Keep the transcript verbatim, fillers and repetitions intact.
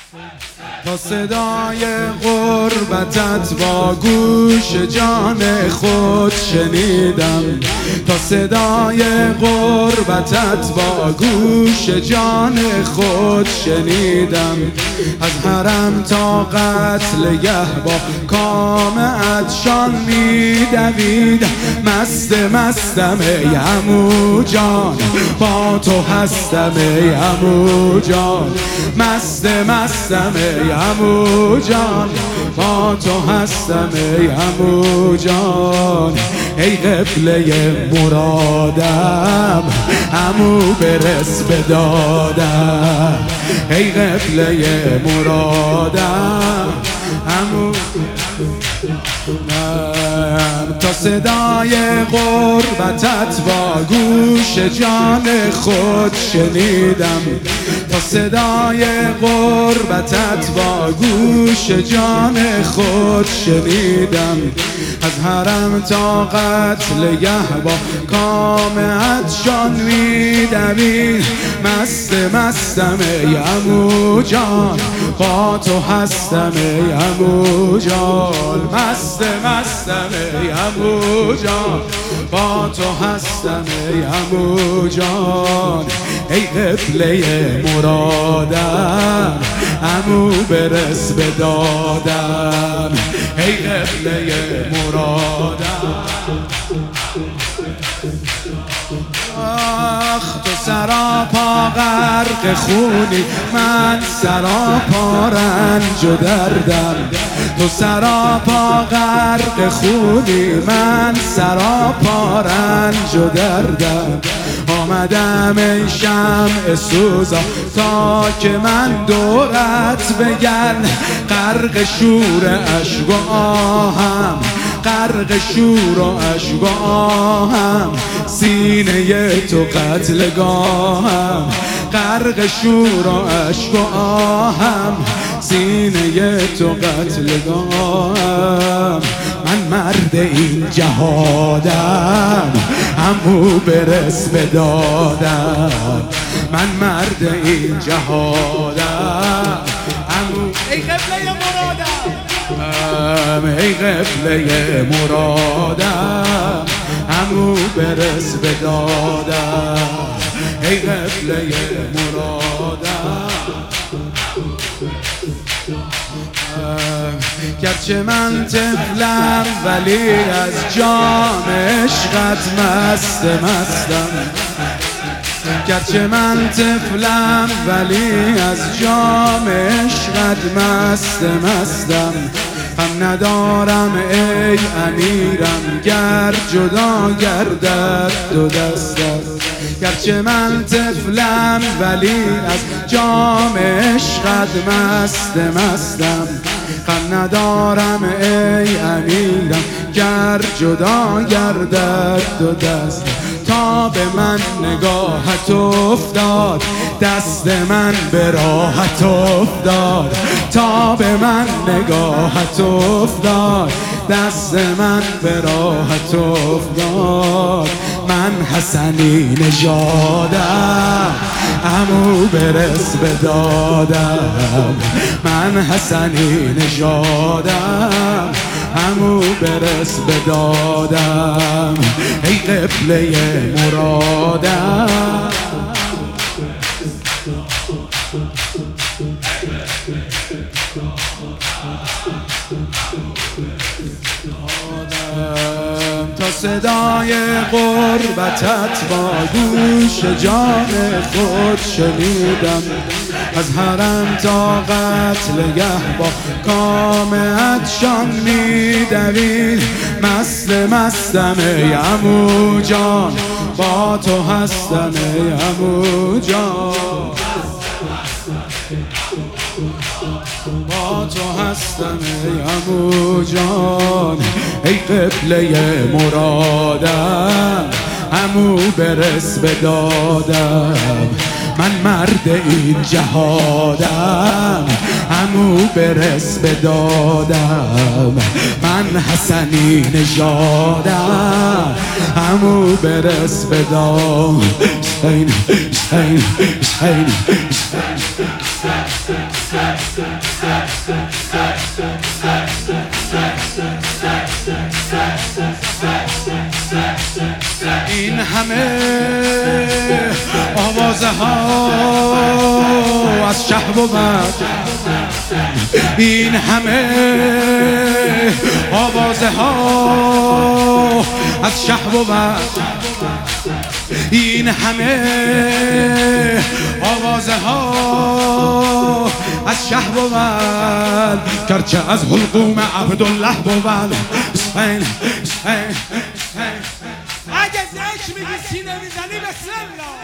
تا صدای غربتت با گوش جان خود شنیدم، تا صدای غربتت با گوش جان خود شنیدم. از حرم تا قتلگه با کام عطشان می‌دوید، مست مستم ای عمو جان، با تو هستم ای عمو جان، مست مستم ای عمو جان، با تو هستم ای عمو جان. ای قبله مرادم عمو برس به دادم، ای قبله مرادم عمو. تا صدای غربتت با گوش جان خود شنیدم، تا صدای غربتت با گوش جان خود شنیدم. از حرم تا قتلگه با کام عطشان می‌دوید، مست مستم ای عمو جان، با تو هستم ای عمو جان، مست مستم ای عمو جان، با تو هستم ای عمو جان. ای قبله مرادم عمو برس به دادم، ای قبله مرادم. آخ تو سراپا غرق خونی، من سراپا رنج و دردم، تو سراپا غرق خونی، من سراپا رنج و دردم. آمدم ای شمع سوزا تا که من دورت بگن، غرق شور اشک و آهم، غرق شور و اشک و آهم، سینه تو قتلگاهم، غرق شور و اشک و آهم، سینه تو قتلگاهم. من مرد این جهادم عمو برس به دادم، من مرد این جهادم عمو. ای قبله مرادم، ای قبله مرادم عمو برس به دادم، ای قبله مرادم. گرچه من طفلم ولی از جام عشقت مست مستم، گرچه من طفلم ولی از جام عشقت مست مستم. غم ندارم ای امیرم گر جدا گردد دو دستم، گرچه من طفلم ولی از جام عشقت مست مستم. غم ندارم ای امیرم گر جدا گردد دو دستم. تا به من نگاهت افتاد، دست من به راحت افتاد، تا به من نگاهت افتاد، دست من به راحت افتاد. من حسنی نژادم عمو برس به دادم، من حسنی نژادم عمو برس به دادم، ای قبله مرادم. تا صدای غربتت با گوش جان خود شنیدم، از حرم تا قتلگه با کام عطشان می‌دوید، مست مستم ای عمو جان، با تو هستم ای عمو جان، با تو هستم ای عمو جان. ای قبله مرادم عمو برس به دادم، من مرد این جهادم عمو برس به دادم، من حسنی نژادم عمو برس به دادم. شین شین شین این همه آوازه ها از شه بود، این همه آوازه ها از شه بود، این همه آوازه ها از شه بود، گرچه از حلقوم عبدالله بود. اسفین اسفین اسفین. اگه ذکر میگی سینه میزنی بسم الله.